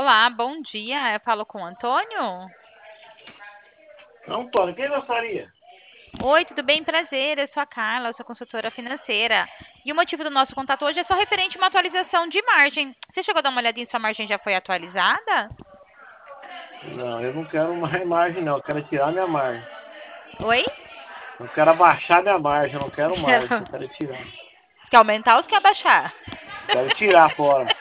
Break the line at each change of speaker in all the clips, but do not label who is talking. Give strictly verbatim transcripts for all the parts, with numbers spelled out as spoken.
Olá, bom dia. Eu falo com o Antônio?
Antônio, quem gostaria?
Oi, tudo bem? Prazer. Eu sou a Carla, eu sou consultora financeira. E o motivo do nosso contato hoje é só referente a uma atualização de margem. Você chegou a dar uma olhadinha se sua margem já foi atualizada?
Não, eu não quero mais margem, não. Eu quero tirar minha margem.
Oi?
Eu quero abaixar minha margem, eu não quero margem.
Quero-
Eu quero tirar.
Quer aumentar ou quer abaixar?
Quero tirar fora.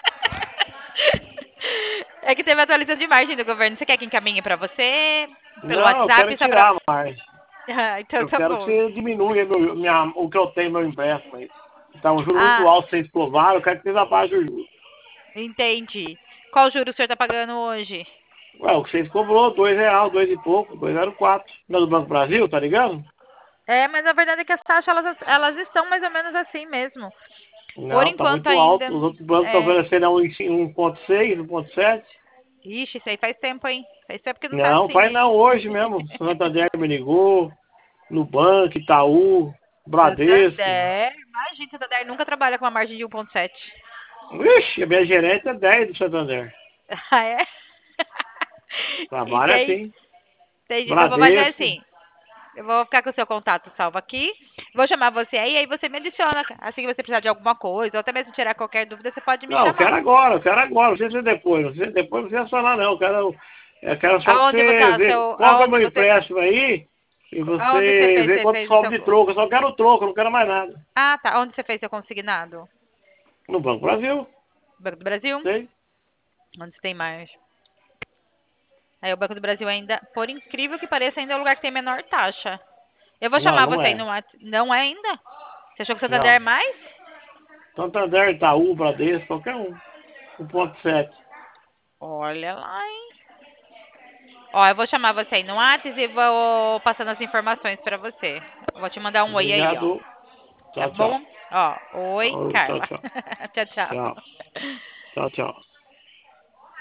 É que teve atualização de margem do governo. Você quer que encaminhe para você? Pelo
Não, eu quero
WhatsApp? Só para.
tirar a margem.
Ah, então
Eu
tá
quero que
bom.
você diminua meu, minha, o que eu tenho, meu empréstimo aí. Tá um juro muito
Ah,
alto, vocês provaram, eu quero que vocês abaixem o juro.
entendi. Qual juro o senhor tá pagando hoje?
Ué, o que vocês cobrou, dois reais, dois e pouco, dois zero quatro. Não é do Banco Brasil, tá ligado?
É, mas a verdade é que as taxas elas, elas estão mais ou menos assim mesmo. Por
Não, tá
enquanto
muito
ainda.
alto. Os outros bancos estão
É.
oferecendo a um ponto seis, um ponto sete.
Ixi, isso aí faz tempo, hein? Faz tempo que não tá
Não,
assim.
faz não, hoje mesmo. Santander me ligou, Nubank, Itaú, Bradesco.
Santander. Imagina, Santander nunca trabalha com uma margem de um ponto sete.
Vixe, a minha gerente é dez do Santander.
Ah, é?
Trabalha
Entendi.
assim.
Entendi. Eu vou fazer
Bradesco.
assim. Eu vou ficar com o seu contato salvo aqui. Vou chamar você aí, aí você me adiciona. Assim que você precisar de alguma coisa, ou até mesmo tirar qualquer dúvida, você pode me
Não, eu quero
chamar.
agora, eu quero agora, não precisa ser depois. Não precisa depois, não precisa falar não. Eu quero, eu quero só que
Aonde você
você
tá?
vê
Seu,
qual que é o
aonde
meu
você.
empréstimo aí e
Aonde você
você
fez?
vê
Você
quanto
fez o
sobe de
seu.
troco. Eu só quero troco, eu não quero mais nada.
Ah, tá. Onde você fez seu consignado?
No Banco Brasil,
Banco do Brasil?
sei.
Onde você tem mais? Aí o Banco do Brasil ainda, por incrível que pareça, ainda é o lugar que tem menor taxa. Eu vou
Não,
chamar
não
você aí
é.
no WhatsApp. Não é ainda? Você achou que o Santander é
Não.
mais?
Santander, Itaú, Bradesco, qualquer um. um ponto sete.
Olha lá, hein? Ó, eu vou chamar você aí no WhatsApp e vou passando as informações pra você. Vou te mandar um oi aí, ó.
Obrigado.
Tá
Tchau, tchau.
bom? Ó, oi,
Tchau,
Carla.
tchau.
Tchau, tchau.
Tchau, tchau, tchau.